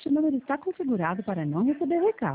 Este número está configurado para não receber recado.